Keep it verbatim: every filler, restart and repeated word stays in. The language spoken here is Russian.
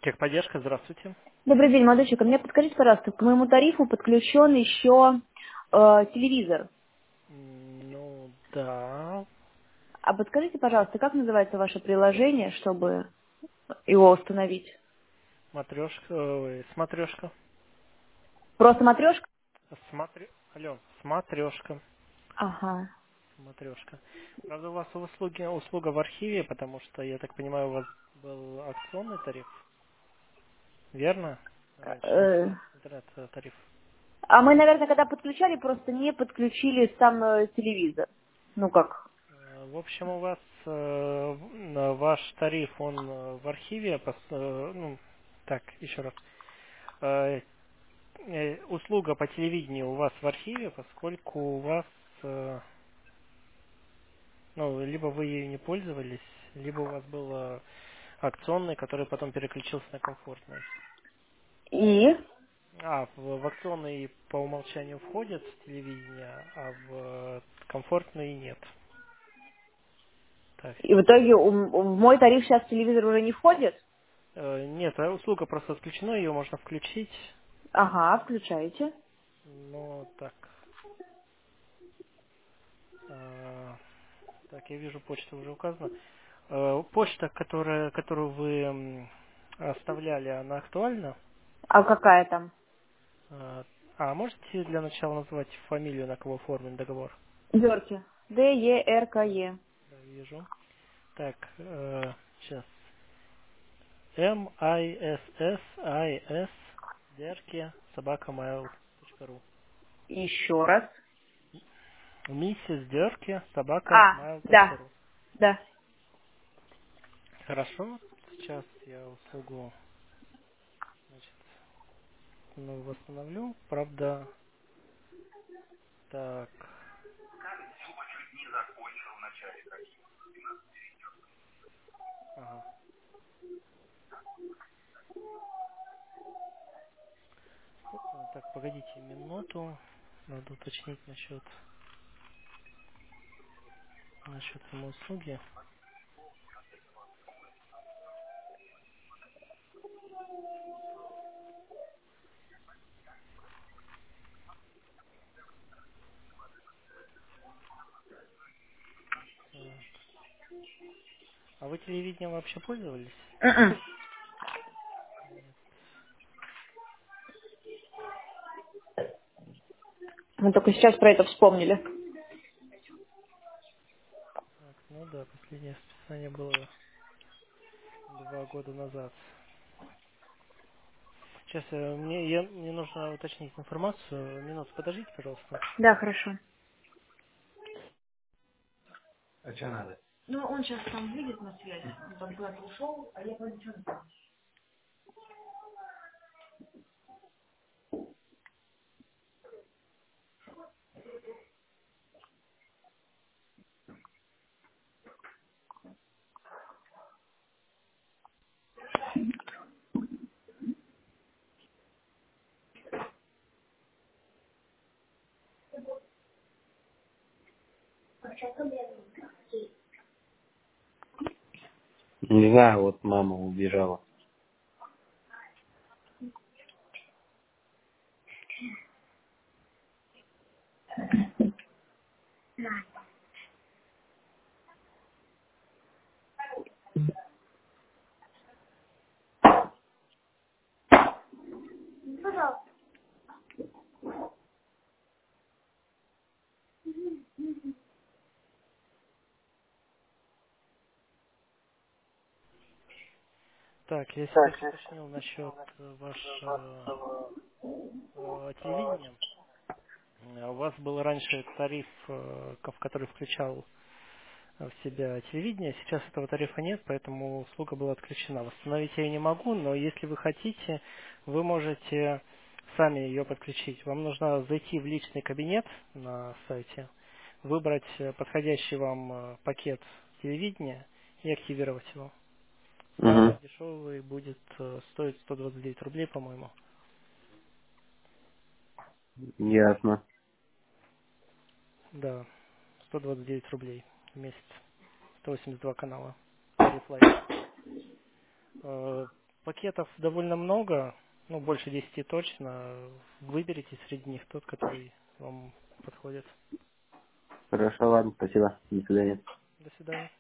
Техподдержка, здравствуйте. Добрый день, молодой человек. А мне подскажите, пожалуйста, к моему тарифу подключен еще э, телевизор. М, Ну, да, А подскажите, пожалуйста, как называется ваше приложение, чтобы его установить? матрешка, ой, смотрешка. Просто матрешка? Смотрю, алло, смотрешка, Ага. смотрешка. Правда, у вас услуги, услуга в архиве, потому что, я так понимаю, у вас был акционный тариф, верно? Раньше, Э, интернет-тариф. А мы, наверное, когда подключали, просто не подключили сам э, телевизор. Ну как? Э, В общем, у вас э, в- на ваш тариф, он э, в архиве, пос- э, ну, так, еще раз. Э, э, услуга по телевидению у вас в архиве, поскольку у вас, э, ну, либо вы ею не пользовались, либо у вас был э, акционный, который потом переключился на комфортный. И? А, в, в акционный по умолчанию входит телевидение, а в э, комфортный нет. Так, И в итоге у- в мой тариф сейчас телевизор уже не входит? э, нет, а услуга просто отключена, ее можно включить, Ага, включаете. но так, э, так, я вижу, почта уже указана. Э, Почта, которая, которую вы м, оставляли, она актуальна? А какая там? Э, А можете для начала назвать фамилию, на кого оформлен договор? Дерки. Д Е Р К Да, Е. да, вижу. Так, э, сейчас. М I S S I S Дерке собака mail точка ру. Еще раз. Миссис Дерке собака А, mail точка да, ру. да. Хорошо, сейчас я услугу, значит, ну, восстановлю. Правда, так, ага. Э, Так, погодите минуту. Надо уточнить насчет, насчет самой услуги. Так. А вы телевидением вообще пользовались? Мгм. Нет. Мы только сейчас про это вспомнили. Так, ну да, последнее списание было два года назад. Сейчас э, мне, я, мне нужно уточнить информацию. Минуту, подождите, пожалуйста. Да, хорошо. Ну, он сейчас там выйдет на связь. Он там куда-то ушел, а я пойду что-то. Не знаю, вот мама убежала. Так, я сейчас уточнил насчет э, вашего э, телевидения. Э, У вас был раньше тариф, э, ко- в который включал в себя телевидение. Сейчас этого тарифа нет, поэтому услуга была отключена. Восстановить я ее не могу, но если вы хотите, вы можете сами ее подключить. Вам нужно зайти в личный кабинет на сайте, выбрать э, подходящий вам э, пакет телевидения и активировать его. Самый Угу. дешевый будет э, стоить сто двадцать девять рублей, по-моему. Ясно. Да, сто двадцать девять рублей в месяц. сто восемьдесят два канала. Тариф лайт. Э, Пакетов довольно много, ну, больше десяти точно. Выберите среди них тот, который вам подходит. Хорошо, ладно, спасибо. До свидания. До свидания.